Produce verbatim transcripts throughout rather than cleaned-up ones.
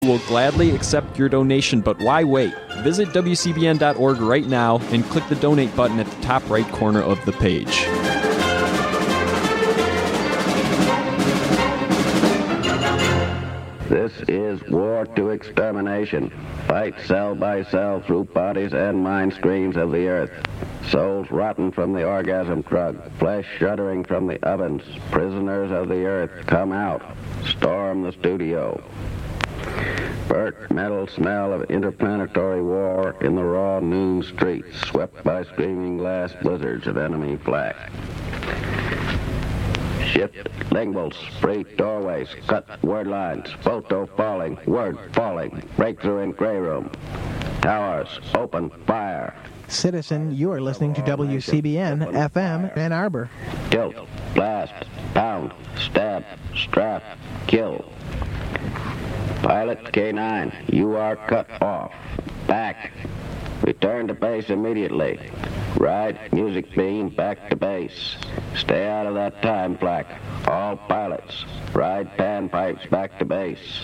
We'll gladly accept your donation, but why wait? Visit W C B N dot org right now and click the donate button at the top right corner of the page. This is war to extermination. Fight cell by cell through bodies and mind streams of the earth. Souls rotten from the orgasm drug, flesh shuddering from the ovens. Prisoners of the earth, come out. Storm the studio. Burnt metal smell of interplanetary war in the raw noon streets, swept by screaming glass blizzards of enemy flak. Shift linguals, free doorways, cut word lines, photo falling, word falling, breakthrough in gray room. Towers, open fire. Citizen, you are listening to W C B N F M Ann Arbor. Tilt, blast, pound, stab, strap, kill. Pilot K nine, you are cut off. Back. Return to base immediately. Ride music beam back to base. Stay out of that time flak. All pilots, ride panpipes back to base.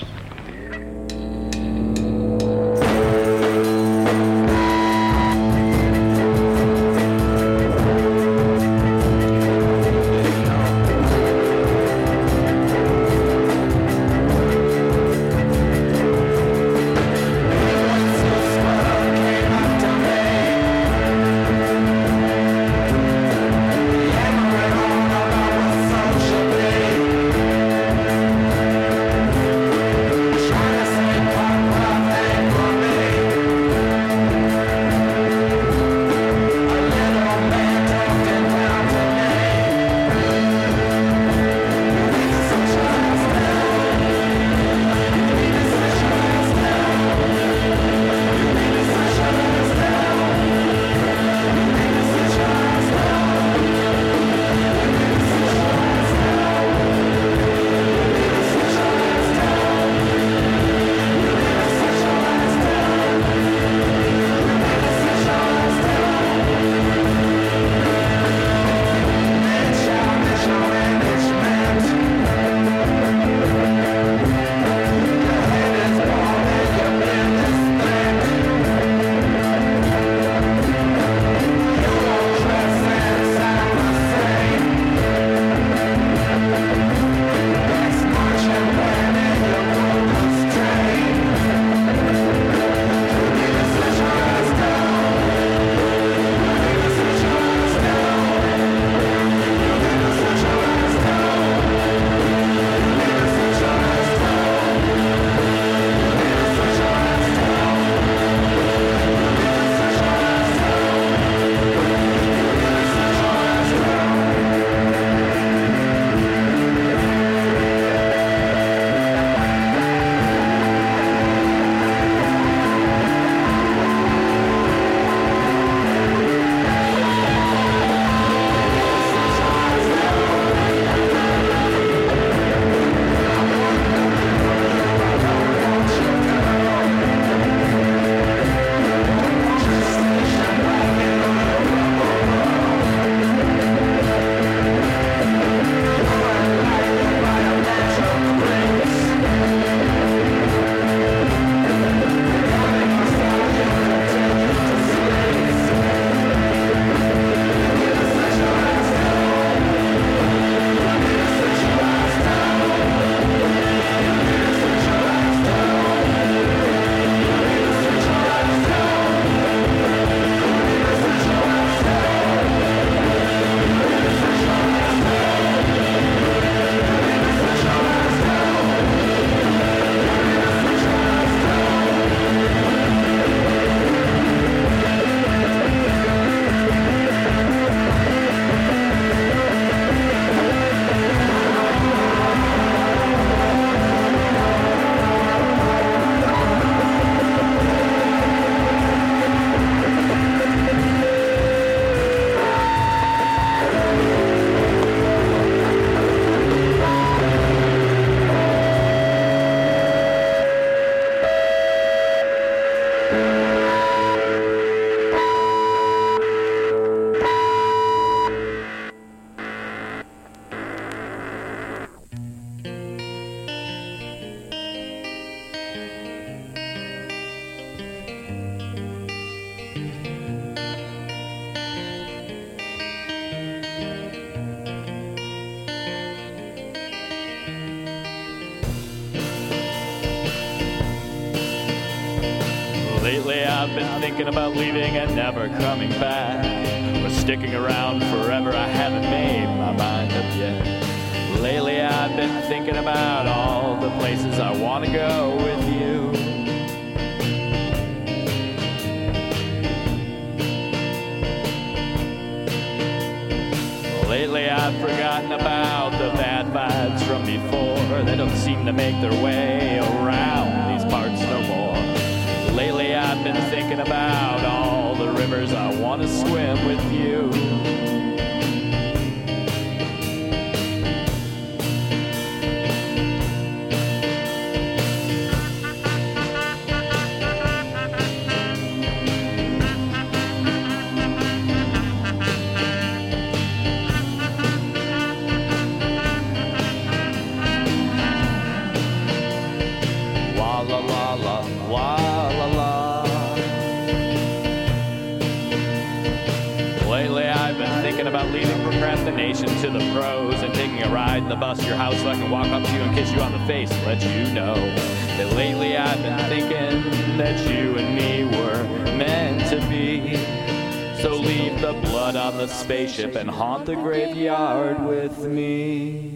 I've been thinking about leaving and never coming back. Or sticking around forever, I haven't made my mind up yet. Lately I've been thinking about all the places I want to go with you. Lately I've forgotten about the bad vibes from before. They don't seem to make their way around these parts no more. Lately I've been thinking about all the rivers I want to swim with you. About leaving procrastination to the pros and taking a ride in the bus to your house so I can walk up to you and kiss you on the face and let you know that lately I've been thinking that you and me were meant to be. So leave the blood on the spaceship and haunt the graveyard with me.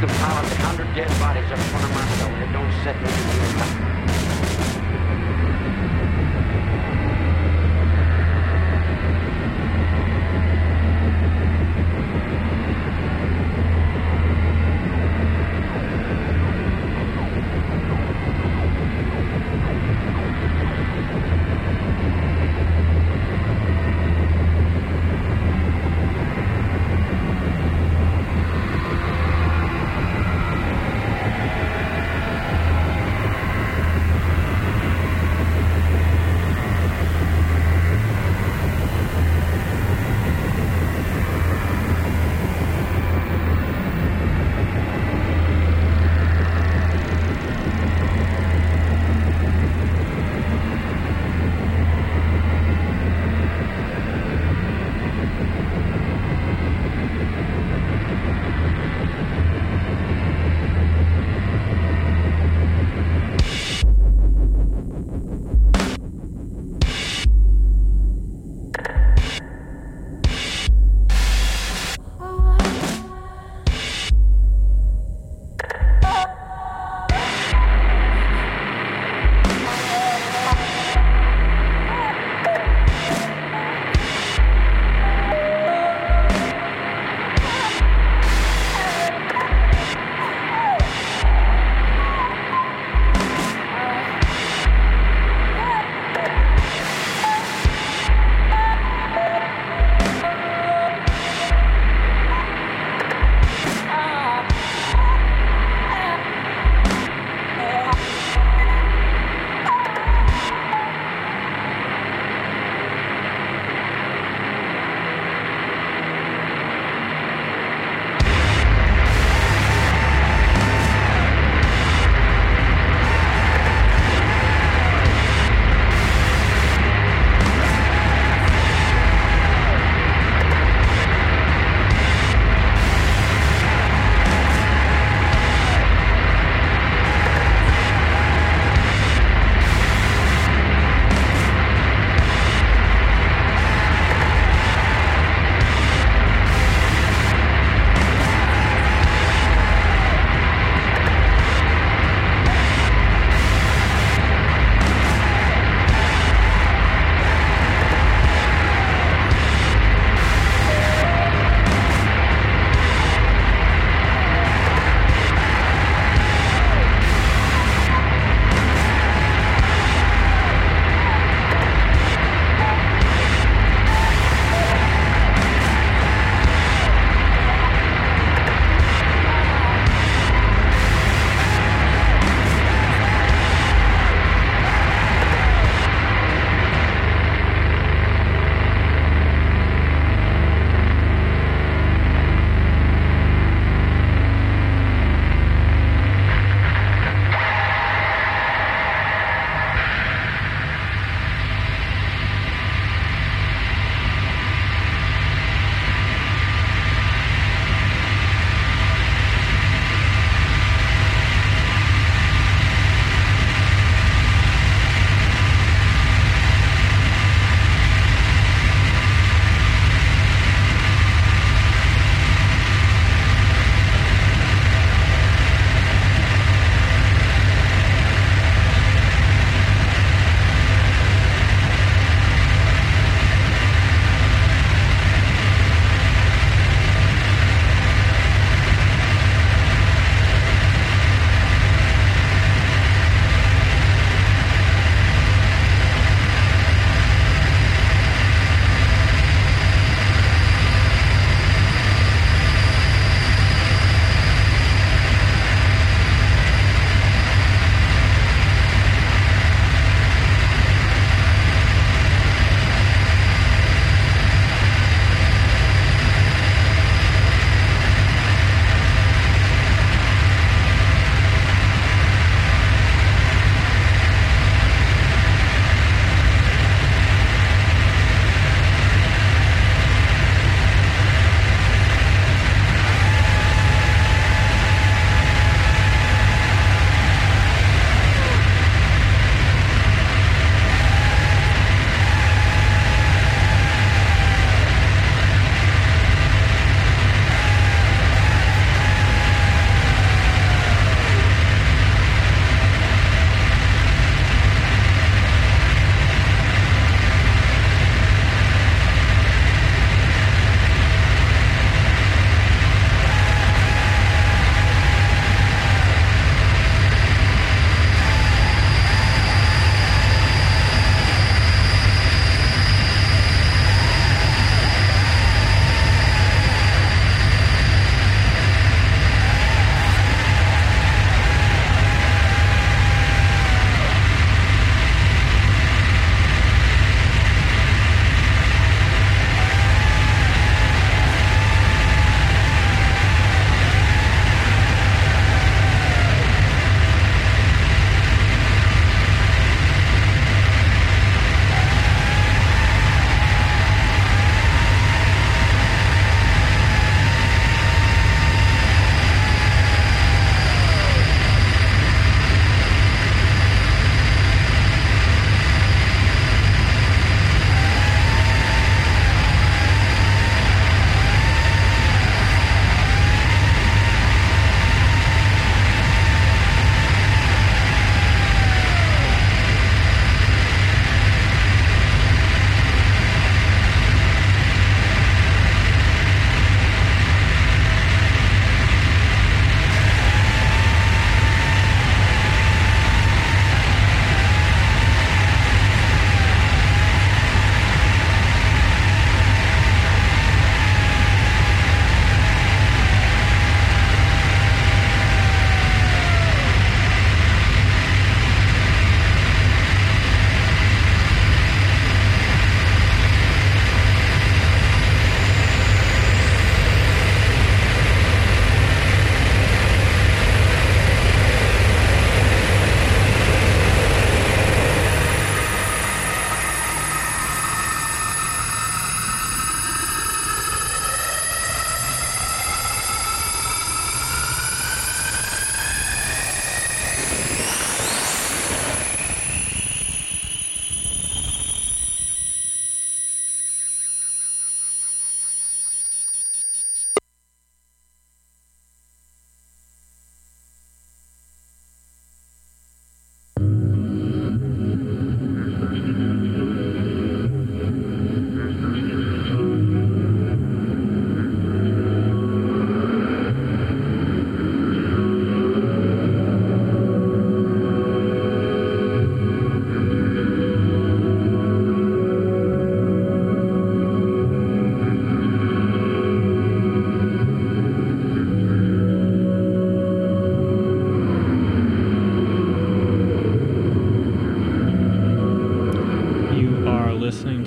can pile up a hundred dead bodies up front of my door. It don't set me to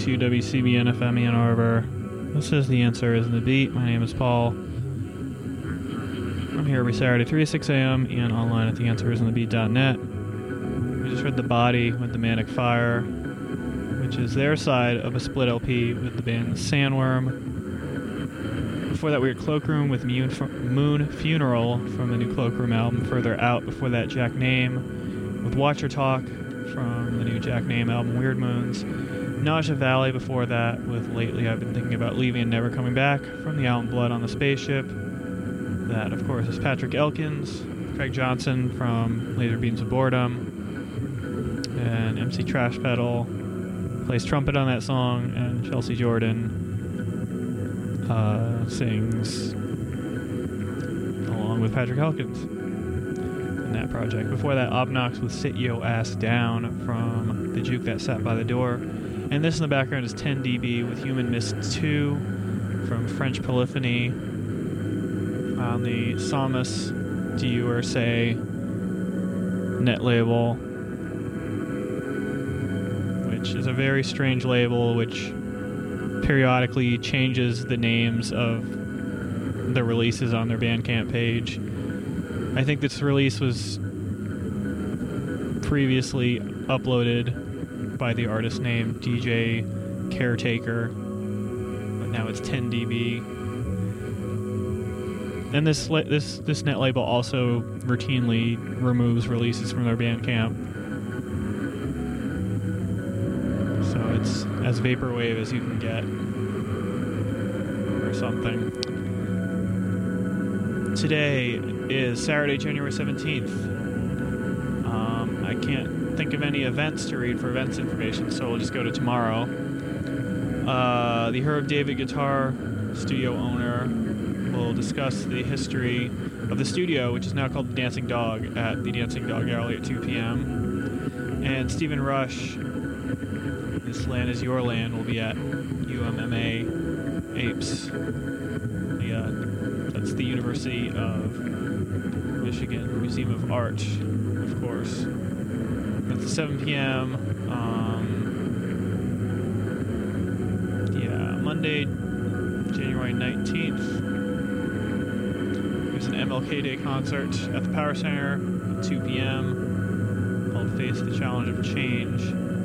to W C B N F M Ann Arbor. This is The Answer Isn't the Beat. My name is Paul. I'm here every Saturday, three to six a.m. and online at the answer isn't the beat dot net. We just heard The Body with The Manic Fire, which is their side of a split L P with the band Sandworm. Before that, we heard Cloakroom with Moon Funeral from the new Cloakroom album, Further Out. Before that, Jack Name with Watch Your Talk from the new Jack Name album, Weird Moons. Nausea Valley before that with Lately I've Been Thinking About Leaving and Never Coming Back from the album Blood on the Spaceship. That, of course, is Patrick Elkins, Craig Johnson from Laser Beams of Boredom, and M C Trash Pedal plays trumpet on that song, and Chelsea Jordan uh, sings along with Patrick Elkins in that project. Before that, Obnox with Sit Yo Ass Down from The Juke That Sat By the Door. And this in the background is ten D B with Human Mist two from French Polyphony on the Samus Do You or Say net label, which is a very strange label which periodically changes the names of the releases on their Bandcamp page. I think this release was previously uploaded by the artist named D J Caretaker, but now it's ten D B. And this this this net label also routinely removes releases from their Bandcamp, so it's as vaporwave as you can get, or something. Today is Saturday, January seventeenth. Um, I can't think of any events to read for events information, so we'll just go to tomorrow. Uh, the Herb David Guitar studio owner will discuss the history of the studio, which is now called the Dancing Dog, at the Dancing Dog Alley at two p.m. And Stephen Rush, This Land Is Your Land, will be at U M M A Apes. The, uh, that's the University of Michigan Museum of Art, of course. It's seven p.m. Um, yeah, Monday, January nineteenth. There's an M L K Day concert at the Power Center at two p.m. called Face the Challenge of Change.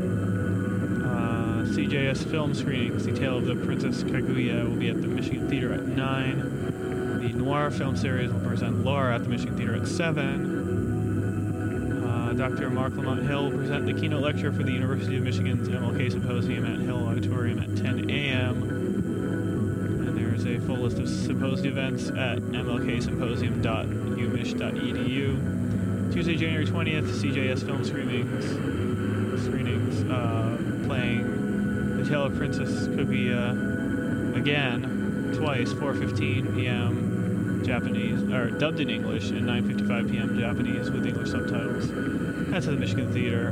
Uh, C J S film screenings, The Tale of the Princess Kaguya, will be at the Michigan Theater at nine. The Noir film series will present Laura at the Michigan Theater at seven. Doctor Mark Lamont Hill will present the keynote lecture for the University of Michigan's M L K Symposium at Hill Auditorium at ten a.m. And there's a full list of symposium events at m l k symposium dot u mich dot e d u. Tuesday, January twentieth, C J S film screenings, screenings uh, playing The Tale of Princess Kaguya again, twice, four fifteen p.m. Japanese, or dubbed in English, and nine fifty-five p.m. Japanese with English subtitles. That's at the Michigan Theater.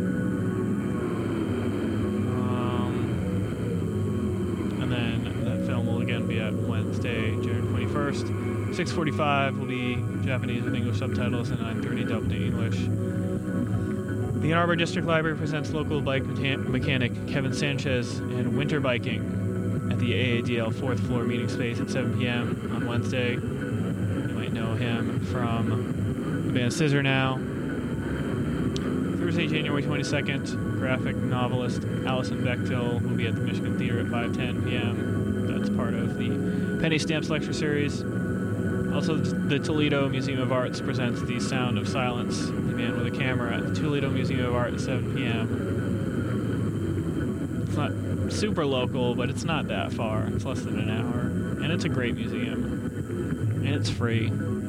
Um, and then that film will again be at Wednesday, January twenty-first. six forty-five will be Japanese with English subtitles, and nine thirty dubbed in English. The Ann Arbor District Library presents local bike mechanic Kevin Sanchez in Winter Biking at the A A D L fourth floor meeting space at seven p.m. on Wednesday. You might know him from the band Scissor Now. Thursday, January twenty-second, graphic novelist Allison Bechtel will be at the Michigan Theater at five ten p.m. That's part of the Penny Stamps lecture series. Also, the Toledo Museum of Arts presents The Sound of Silence, the man with a camera, at the Toledo Museum of Art at seven p.m. It's not super local, but it's not that far. It's less than an hour. And it's a great museum. And it's free.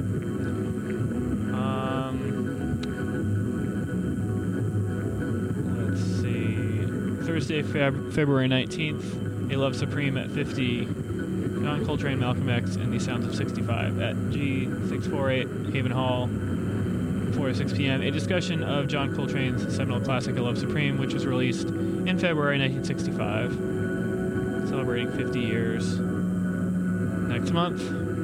Thursday, Feb- February nineteenth, A Love Supreme at fifty, John Coltrane, Malcolm X, and The Sounds of sixty-five at G six forty-eight Haven Hall, four to six p.m. A discussion of John Coltrane's seminal classic, A Love Supreme, which was released in February nineteen sixty-five, celebrating fifty years next month.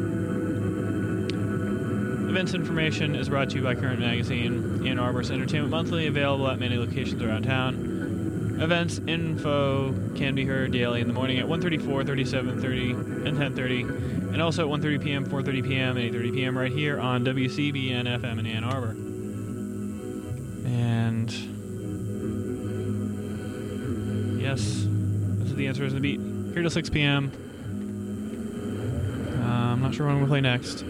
Events information is brought to you by Current Magazine, Ann Arbor's Entertainment Monthly, available at many locations around town. Events info can be heard daily in the morning at one thirty, four thirty, seven thirty, and ten thirty, and also at one thirty p.m., four thirty p.m., and eight thirty p.m. right here on W C B N F M in Ann Arbor. And yes, this is the Answers in the Beat. Here till six p.m. Uh, I'm not sure when we'll play next.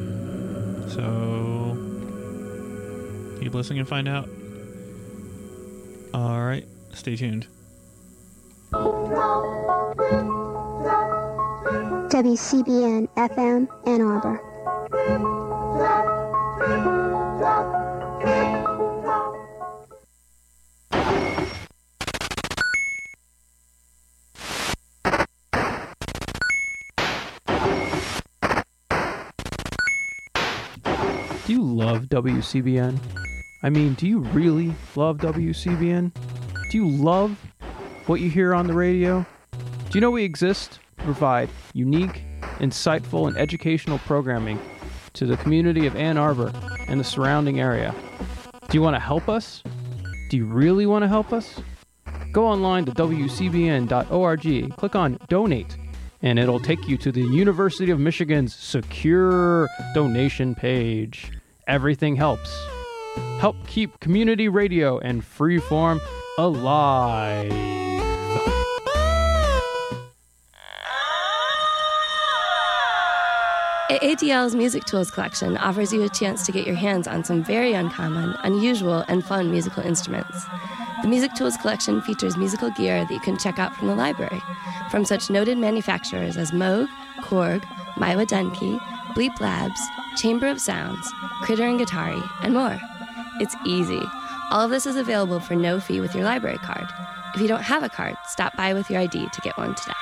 So keep listening and find out. All right, stay tuned. W C B N F M Ann Arbor. Do you love W C B N? I mean, do you really love W C B N? Do you love what you hear on the radio? Do you know we exist to provide unique, insightful, and educational programming to the community of Ann Arbor and the surrounding area? Do you want to help us? Do you really want to help us? Go online to W C B N dot org, click on Donate, and it'll take you to the University of Michigan's secure donation page. Everything helps. Help keep community radio and freeform alive. A D L's Music Tools collection offers you a chance to get your hands on some very uncommon, unusual, and fun musical instruments. The Music Tools collection features musical gear that you can check out from the library, from such noted manufacturers as Moog, Korg, Maiwa Denki, Bleep Labs, Chamber of Sounds, Critter and Guitari, and more. It's easy. All of this is available for no fee with your library card. If you don't have a card, stop by with your I D to get one today.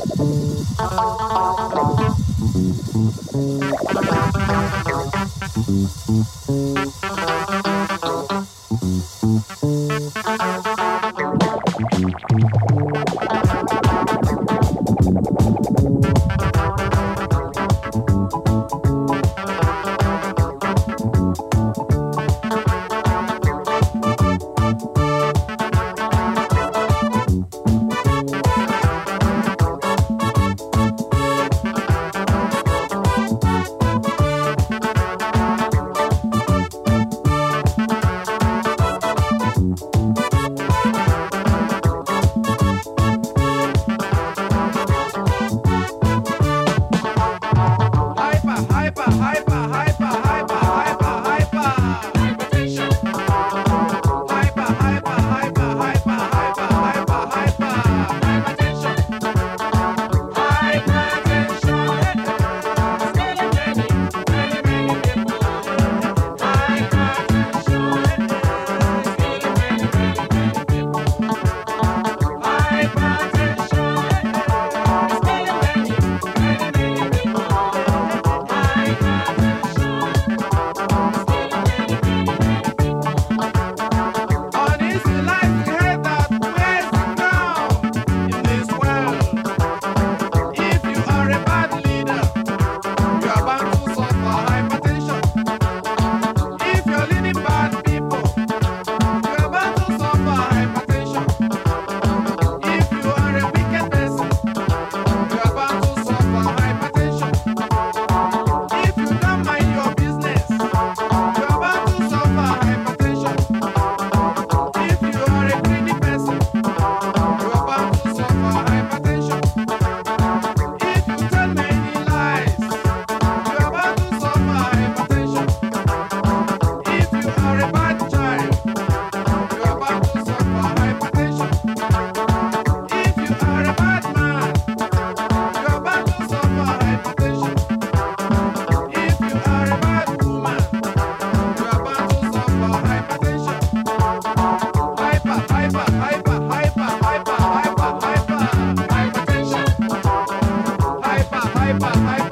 Hyper, hyper.